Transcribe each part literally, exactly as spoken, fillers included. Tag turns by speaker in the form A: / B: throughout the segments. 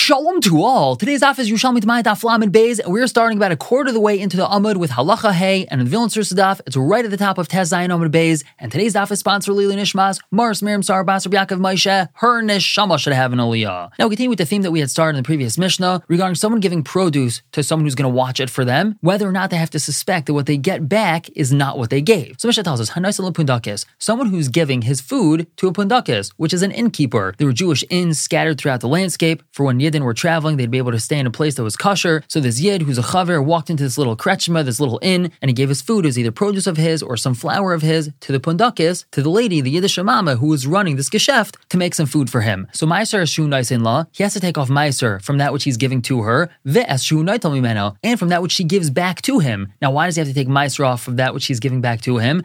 A: Shalom to all. Today's daf is Yerushalmi T'mai Daf Lamed Beis, and we're starting about a quarter of the way into the Amud with Halacha Hey, and in the Vilna Source daf, it's right at the top of Tez Zayin Amud Beis, and today's daf is sponsored Lili Nishmas, Mars Miriam Sar Bas Rabbi Yaakov Moshe, her Neshama should have an Aliyah. Now we continue with the theme that we had started in the previous Mishnah regarding someone giving produce to someone who's going to watch it for them, whether or not they have to suspect that what they get back is not what they gave. So Mishnah tells us, Hanaisa Pundakis, someone who's giving his food to a Pundakis, which is an innkeeper. There were Jewish inns scattered throughout the landscape. For when Yidden were traveling, they'd be able to stay in a place that was kosher. So this Yid, who's a chaver, walked into this little kretschma, this little inn, and he gave his food as either produce of his or some flour of his to the Pundakis, to the lady, the Yiddish mama, who was running this geschäft to make some food for him. So Meiser Eshu Naisin La, he has to take off Meiser from that which he's giving to her, Ve'eshu Naital Mimeno, and from that which she gives back to him. Now, why does he have to take Meiser off of that which she's giving back to him?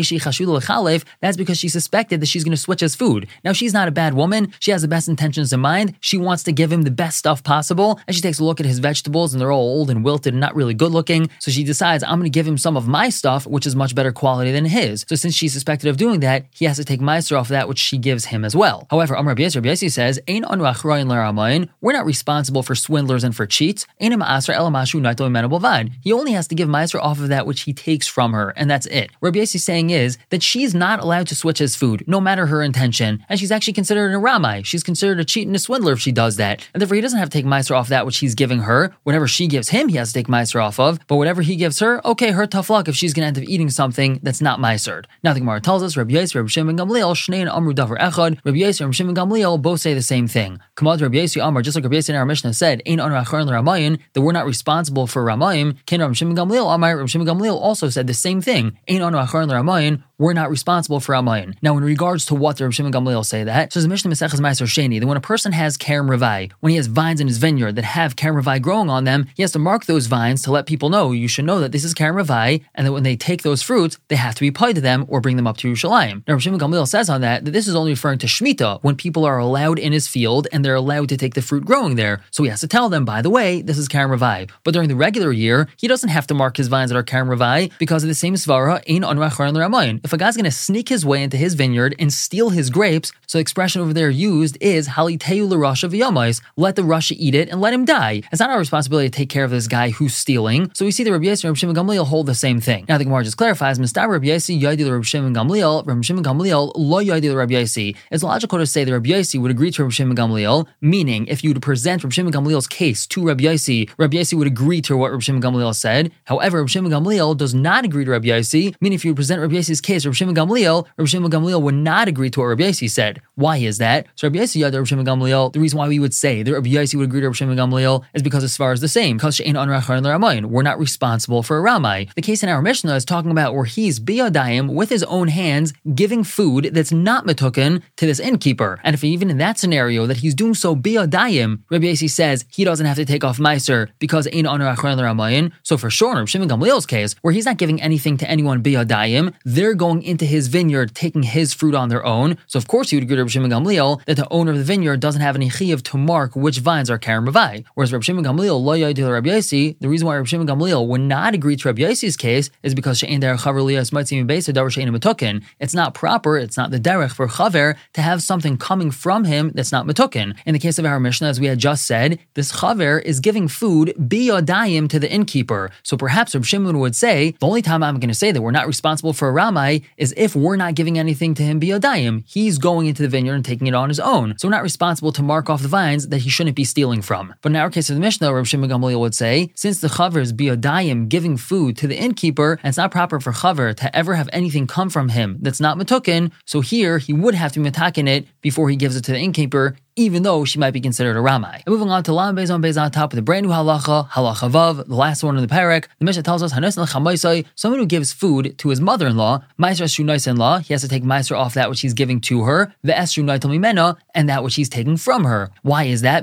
A: That's because she suspected that she's going to switch his food. Now, she's not a bad woman. She has the best intentions in mind. She wants to give him the best stuff possible, and she takes a look at his vegetables, and they're all old and wilted and not really good looking. So she decides, I'm going to give him some of my stuff, which is much better quality than his. So since she's suspected of doing that, he has to take Meiser off that which she gives him as well. However, Amar Rabbi Yossi, Rabbi Yossi says, Ein anu achrayin l'ramayin, we're not responsible for swindlers and for cheats. Ein ma'asra ela mashu naito imenu b'vad. He only has to give Meiser off of that which he takes from her, and that's it. What Rabbi Yossi's saying is that she's not allowed to switch his food, no matter her intention, and she's actually considered a ramai. She's considered a cheat and a swindler if she does that, and therefore he doesn't have to take Meiser off that which he's giving her. Whatever she gives him, he has to take Meiser off of, but whatever he gives her, okay, her tough luck if she's going to end up eating something that's not Meisered. Now the Gemara tells us, Rabbi Yossi, Rabbi Shimon ben Gamliel, Shnein Amru Davar Echad, Rabbi Yossi and Rabbi Shimon ben Gamliel both say the same thing. Kamad Rabbi Yossi Amar, just like Rabbi Yossi in our Mishnah said, Ein anu achrayin l'ramayin, that we're not responsible for Ramayim. Ken Rabbi Shimon ben Gamliel Amar, Rabbi Shimon ben Gamliel also said the same thing. Ein anu achrayin l'ramayin, we're not responsible for Ramayin. Now, in regards to what the Rabbi Shimon ben Gamliel say that, so the Mishnah Maseches Meiser Sheni, that when a person has Kerem Revai, when he has vines in his vineyard that have Kerem Revai growing on them, he has to mark those vines to let people know, you should know that this is Kerem Revai, and that when they take those fruits, they have to be paid to them or bring them up to Yerushalayim. Now, Rabbi Shimon ben Gamliel says on that, that this is only referring to Shemitah, when people are allowed in his field and they're allowed to take the fruit growing there. So he has to tell them, by the way, this is Kerem Revai. But during the regular year, he doesn't have to mark his vines that are Kerem Revai because of the same svara, Ein anu achrayin l'ramayin. If a guy's going to sneak his way into his vineyard and steal his grapes, so the expression over there used is Haliteu l'rasha v'yomais, let the Rasha eat it and let him die. It's not our responsibility to take care of this guy who's stealing. So we see the Rabbi Yossi and Rabbi Shimon ben Gamliel hold the same thing. Now the Gemara just clarifies, Mistar Rabbi Yossi yadi Rabbi Shimon ben Gamliel, Rabbi Shimon ben Gamliel lo yadi Rabbi Yossi. It's logical to say that Rabbi Yossi would agree to Rabbi Shimon ben Gamliel, meaning if you would present Rabbi Shimon ben Gamliel's case to Rabbi Yossi, Rabbi Yossi would agree to what Rabbi Shimon ben Gamliel said. However, Rabbi Shimon ben Gamliel does not agree to Rabbi Yossi, meaning if you would present Rabbi Yossi's case to Rabbi Shimon ben Gamliel, Rabbi Shimon ben Gamliel would not agree to what Rabbi Yossi said. Why is that? So Rabbi Yossi yada Rabbi Shimon ben Gamliel, the reason why we would say that Rabbi Yossi would agree to Rabbi Shimon ben Gamliel is because as far as the same, because she'ein anu achrayin l'ramayin, we're not responsible for a ramai. The case in our Mishnah is talking about where he's biyadayim with his own hands giving food that's not metuken to this innkeeper. And if even in that scenario that he's doing so biyadayim, Rabbi Yossi says he doesn't have to take off meiser because ein anu achrayin l'ramayin. So for sure in Rabbi Shimon ben Gamliel's case, where he's not giving anything to anyone biyadayim, they're going into his vineyard taking his fruit on their own. So of course he would agree to Rabbi Shimon ben Gamliel that the owner of the vineyard doesn't have any chiyuv to mark which vines are Kerem Revai. Whereas Rabbi Shimon ben Gamliel lo yadi Rabbi Yossi, the reason why Rabbi Shimon ben Gamliel would not agree to Rabbi Yossi's case is because she'ein derech chaver liyas mitzim beisa davar she'ein metuken. It's not proper, it's not the derech for chaver to have something coming from him that's not metuken. In the case of our Mishnah, as we had just said, this chaver is giving food biyadayim to the innkeeper. So perhaps Rabbi Shimon would say, the only time I'm going to say that we're not responsible for a ramai is if we're not giving anything to him biyadayim. He's going into the vineyard and taking it on his own. So we're not responsible to mark off the vines that he shouldn't be stealing from. But in our case of the Mishnah, Rabbi Shimon ben Gamliel would say, since the chaver is biyadayim giving food to the innkeeper, and it's not proper for chaver to ever have anything come from him that's not metuken, so here he would have to be metaken it before he gives it to the innkeeper, even though she might be considered a ramai. And moving on to Lam Beis on Beis on top with a brand new halacha, halacha vav, the last one in the parak. The Mishnah tells us, someone who gives food to his mother-in-law, meiser eshu naisin-law, he has to take meiser off that which he's giving to her, ve'eshu naital mimena, and that which he's taking from her. Why is that?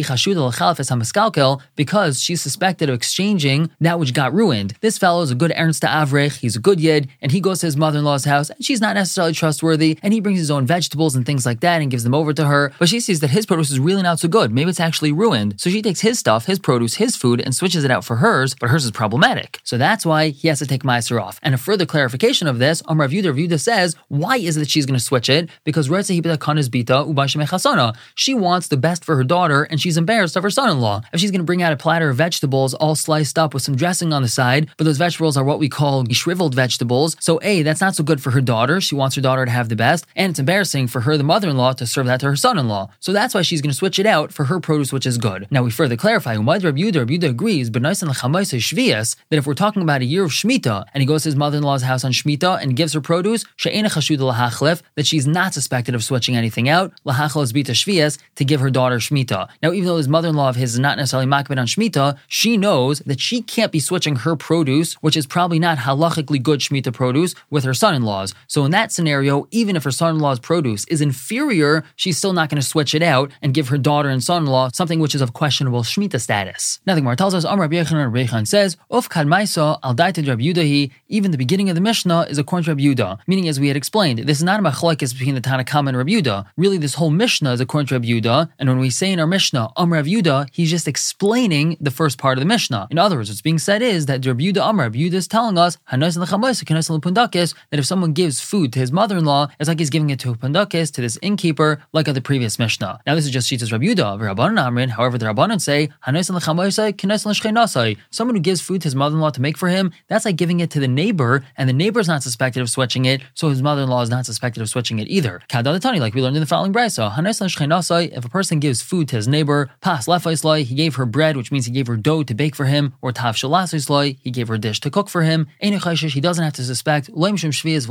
A: Because she's suspected of exchanging that which got ruined. This fellow is a good ernst to avrech, he's a good yid, and he goes to his mother-in-law's house, and she's not necessarily trustworthy, and he brings his own vegetables and things like that and gives them over to her, but she sees that his produce is really not so good. Maybe it's actually ruined. So she takes his stuff, his produce, his food, and switches it out for hers, but hers is problematic. So that's why he has to take Meiser off. And a further clarification of this, Amar Rav Yehuda, Rav Yehuda says, why is it that she's going to switch it? Because she wants the best for her daughter, and she's embarrassed of her son-in-law. If she's going to bring out a platter of vegetables all sliced up with some dressing on the side, but those vegetables are what we call shriveled vegetables, so A, that's not so good for her daughter. She wants her daughter to have the best, and it's embarrassing for her, the mother-in-law, to serve that to her son-in-law. So that's why she's going to switch it out for her produce, which is good. Now we further clarify, Rav Yehuda, Rav Yehuda agrees, that if we're talking about a year of Shemitah, and he goes to his mother-in-law's house on Shemitah and gives her produce, that she's not suspected of switching anything out, to give her daughter Shemitah. Now, even though his mother-in-law of his is not necessarily makbid on Shemitah, she knows that she can't be switching her produce, which is probably not halachically good Shemitah produce, with her son-in-law's. So in that scenario, even if her son-in-law's produce is inferior, she's still not going to switch it out and give her daughter and son-in-law something which is of questionable Shemitah status. Now the Gemara tells us, Amar Rabbi Yochanan, Rabbi Yochanan says, Uf kad maisa al daited Rabbi Yehuda, even the beginning of the Mishnah is according to Rabbi Yehuda, meaning as we had explained, this is not a machlokes between the Tanna Kama and Rabbi Yehuda. Really, this whole Mishnah is according to Rabbi Yehuda, and when we say in our Mishnah, Amar Rabbi Yehuda, he's just explaining the first part of the Mishnah. In other words, what's being said is that Rabbi Yehuda Amar, Rabbi Yehuda is telling us that if someone gives food to his mother-in-law, it's like he's giving it to a pundakis, to this innkeeper, like of the previous Mishnah. Now this is just Shitas Rabbi Yehuda, Rabbanan Amrin. However, the Rabbanan say, someone who gives food to his mother-in-law to make for him, that's like giving it to the neighbor, and the neighbor's not suspected of switching it, so his mother-in-law is not suspected of switching it either. Kadadatani, like we learned in the following brisa, if a person gives food to his neighbor, pas lefaislai, he gave her bread, which means he gave her dough to bake for him, or tav shalasaislai, he gave her a dish to cook for him. He doesn't have to suspect, he doesn't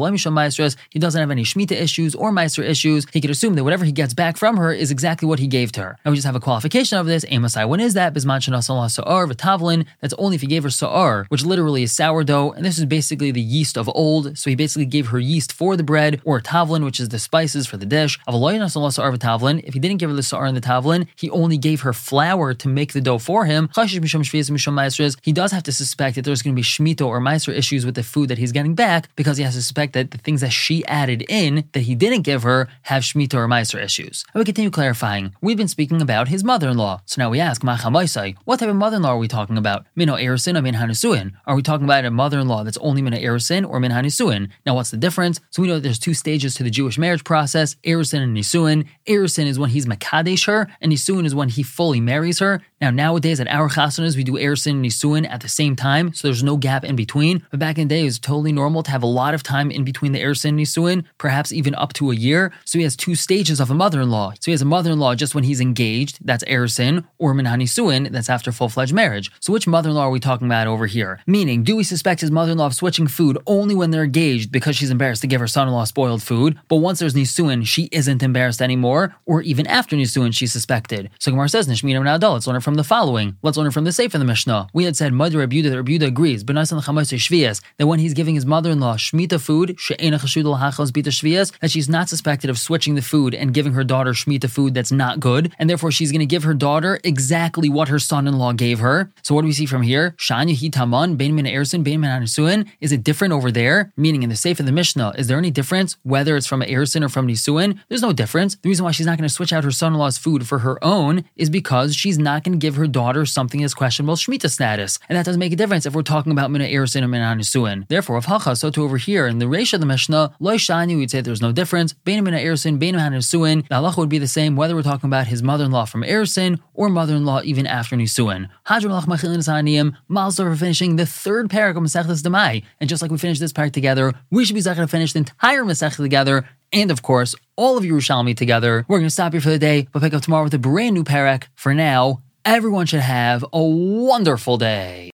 A: have any Shemitah issues or Meiser issues. He could assume that whatever he gets back from her is exactly what he gave to her. Now we just have a qualification of this. Amasai, when is that? Bisman shenasal sa'ar v'tavlin. That's only if he gave her sa'ar, which literally is sourdough, and this is basically the yeast of old. So he basically gave her yeast for the bread, or tavlin, which is the spices for the dish. If he didn't give her the sa'ar and the tavlin, he only gave her flour to make the dough for him. He does have to suspect that there's going to be Shemitah or Meiser issues with the food that he's getting back, because he has to suspect that the things that she added in that he didn't give her have Shemitah or Meiser issues. And we continue clarifying. We've been speaking about his mother-in-law. So now we ask, what type of mother-in-law are we talking about? Mino Erusin or Min Hanusuin? Are we talking about a mother-in-law that's only Min Erusin or Min Hanusuin? Now what's the difference? So we know that there's two stages to the Jewish marriage process, Erusin and Nisuin. Erusin is when he's Makadesh her, and Nisuin is when he fully marries her. Now nowadays at our chasanas, we do Erusin and Nisuin at the same time, so there's no gap in between. But back in the day, it was totally normal to have a lot of time in between the Erusin and Nisuin, perhaps even up to a year. So he has two stages of a mother-in-law. So he has a mother-in-law just when he's engaged, that's Erusin, or Min Hanisuin, that's after full-fledged marriage. So which mother-in-law are we talking about over here? Meaning, do we suspect his mother-in-law of switching food only when they're engaged because she's embarrassed to give her son-in-law spoiled food, but once there's Nisuin, she isn't embarrassed anymore, or even after Nisuin, she's suspected? So Gemara says, Nishmina Menadal, let's learn it from the following. Let's learn it from the Sefer in the Mishnah. We had said, Mother Rabbi Yehuda, that Rabbi Yehuda agrees, that when he's giving his mother-in-law Shemitah food, that she's not suspected of switching the food and giving her daughter Shemitah food that's not good, and therefore she's going to give her daughter exactly what her son-in-law gave her. So what do we see from here? Shani hitaman bein min ersin bein min hanisuin. Is it different over there? Meaning in the Sefer of the Mishnah, is there any difference whether it's from ersin or from nisuin? There's no difference. The reason why she's not going to switch out her son-in-law's food for her own is because she's not going to give her daughter something that's questionable Shemitah status, and that doesn't make a difference if we're talking about min ersin or min hanisuin. Therefore, if hacha, so to over here in the Reish of the Mishnah, loy shani, we'd say there's no difference. Bein min ersin bein min hanisuin. The halacha would be the same whether we're talking about his mother-in-law from ersin or mother-in-law even after nisuin. For finishing the third parak of Masechtas Demai, and just like we finished this parak together, we should be zechah to finish the entire Masechta together, and of course, all of Yerushalmi together. We're going to stop here for the day, but pick up tomorrow with a brand new parak. For now, everyone should have a wonderful day.